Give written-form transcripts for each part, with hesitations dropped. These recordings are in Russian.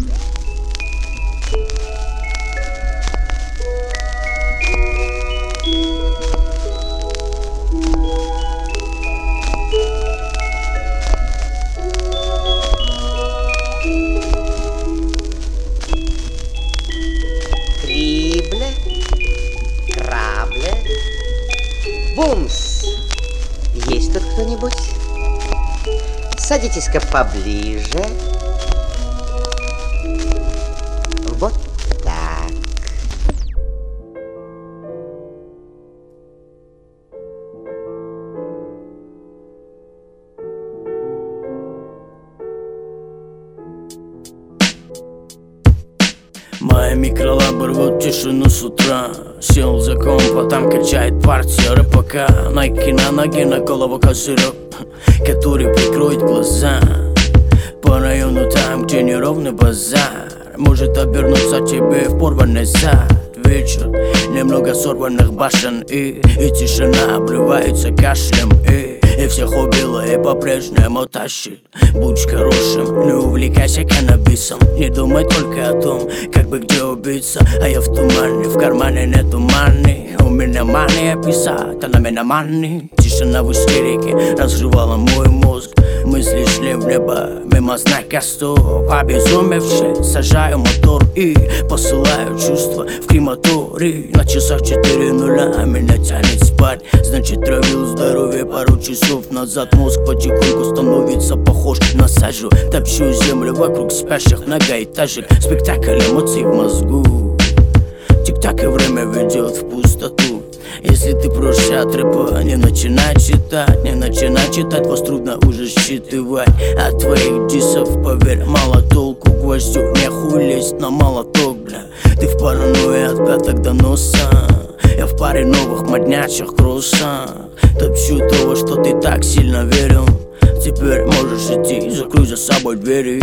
Бумс! Есть тут кто-нибудь? Садитесь-ка поближе. Вот так. Мои микролабы рвут тишину с утра. Сел за комп, а там качает партия РПК. Найки на ноги, на голову козырек, который прикроет глаза. По району там, где неровный базар, может обернуться тебе в порванный зад. Вечер, немного сорванных башен и тишина обрывается кашлем и всех убило и по-прежнему тащит. Будь хорошим, не увлекайся каннабисом. Не думай только о том, как бы где убиться. А я в тумане, в кармане нету мани. У меня мания писать, а на меня мани. Тишина в истерике разрывала мой мозг. Мысли шли в небо, мимо знака стоп. Обезумевший, сажаю мотор и посылаю чувства в крематорий. На часах 4:00, меня тянет спать. Значит, травил здоровье пару часов назад. Мозг потихоньку становится похож на сажу. Топчу землю вокруг спящих многоэтажек. Спектакль эмоций в мозгу. Тик-так, и время ведет в пустоту. Если ты проще от рэпа, не начинай читать. Не начинай читать, вас трудно уже считывать. От твоих дисов, поверь, мало толку. Гвоздю нехуй лезть на молоток, бля. Ты в паранойе от пяток до носа. Я в паре новых моднячих кроссах. Топчу того, что ты так сильно верил. Теперь можешь идти, закрой за собой двери.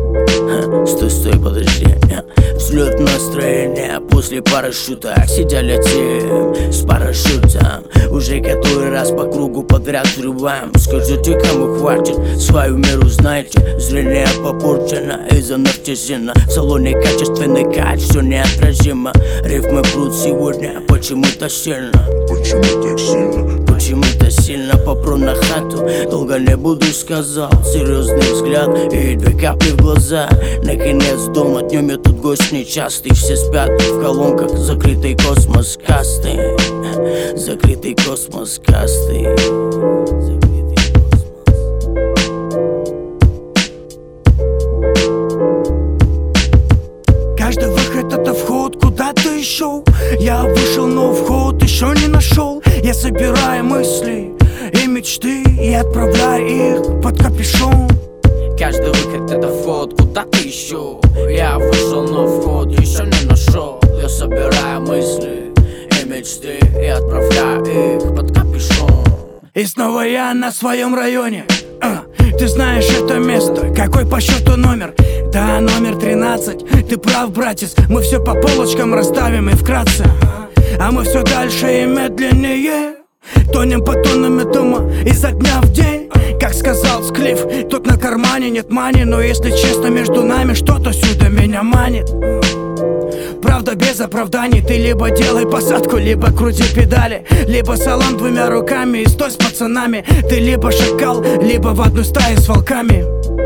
Стой, подожди. Взлет настроения после парашюта. Сидя летим с парашютом. Уже который раз по кругу подряд взрываем. Скажите, кому хватит, свою меру знаете. Зрение попорчено из-за нефтезина. В салоне качественный кайф, все неотразимо. Рифмы прут сегодня почему-то сильно. Почему так сильно? Почему-то сильно попру на хату. Долго не буду, сказал. Серьезный взгляд и 2 капли в глаза. Наконец дома, днем я тут гость нечастый. Все спят в колонках, закрытый космос касты. Закрытый космос касты. Каждый выход это вход куда-то еще. Я вышел, но вход еще не нашел. Я собираю мысли и мечты и отправляю их под капюшон. Каждый выход это вход куда-то еще. Я вышел, но вход еще не нашел. Я собираю мысли и мечты и отправляю их под капюшон. И снова я на своем районе. Ты знаешь это место, какой по счету номер? Да, номер 13. Ты прав, братец, мы все по полочкам расставим и вкратце. А мы все дальше и медленнее тонем по тоннами дома изо дня в день. Как сказал Склиф, тут на кармане нет мани. Но если честно, между нами что-то сюда меня манит. Правда без оправданий. Ты либо делай посадку, либо крути педали. Либо салам 2 руками и стой с пацанами. Ты либо шакал, либо в одну стаю с волками.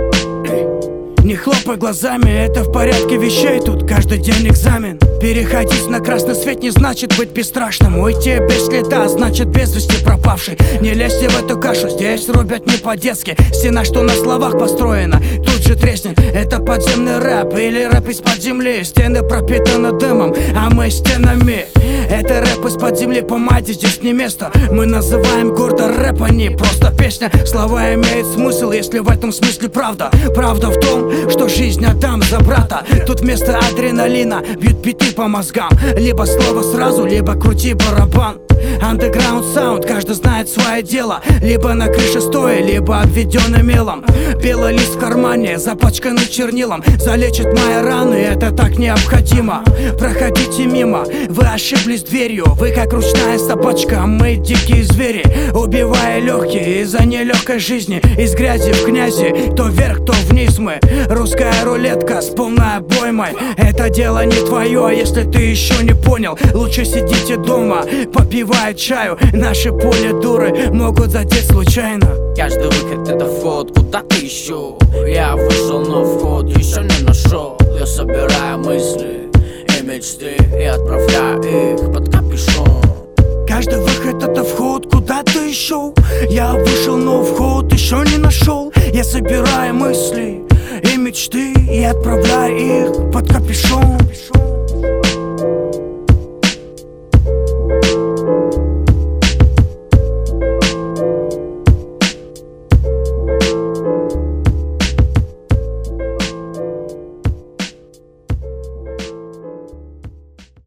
Не хлопай глазами, это в порядке вещей. Тут каждый день экзамен. Переходить на красный свет не значит быть бесстрашным. Уйти без следа значит без вести пропавший. Не лезьте в эту кашу, здесь рубят не по-детски. Стена, что на словах построена, тут же треснет. Это подземный рэп или рэп из-под земли. Стены пропитаны дымом, а мы стенами. Это рэп из-под земли, помаде здесь не место. Мы называем гордо рэп, а не просто песня. Слова имеют смысл, если в этом смысле правда. Правда в том, что жизнь отдам за брата. Тут вместо адреналина бьют биты по мозгам. Либо слово сразу, либо крути барабан. Underground sound, каждый знает свое дело. Либо на крыше стоя, либо обведенный мелом. Белый лист в кармане, запачканный чернилом. Залечит мои раны, это так необходимо. Проходите мимо, вы ошиблись дверью. Вы как ручная собачка, мы дикие звери. Убивая легкие из-за нелегкой жизни. Из грязи в князи, то вверх, то вниз мы Русская рулетка с полной обоймой. Это дело не твое, если ты еще не понял. Лучше сидите дома, попивая чаю. Наши поле дуры могут задеть случайно. Каждый выход это вход куда-то еще. Я вышел, но вход еще не нашел. Я собираю мысли и мечты и отправляю их под капюшон. Каждый выход это вход куда-то еще. Я вышел, но вход еще не нашел. Я собираю мысли и мечты и отправляю их под капюшон.